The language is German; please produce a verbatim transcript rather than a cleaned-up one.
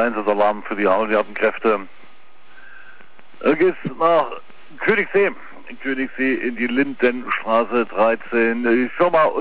Einsatzalarm für die alliierten Kräfte. Er geht nach Königssee. Königssee in die Lindenstraße dreizehn. Die Firma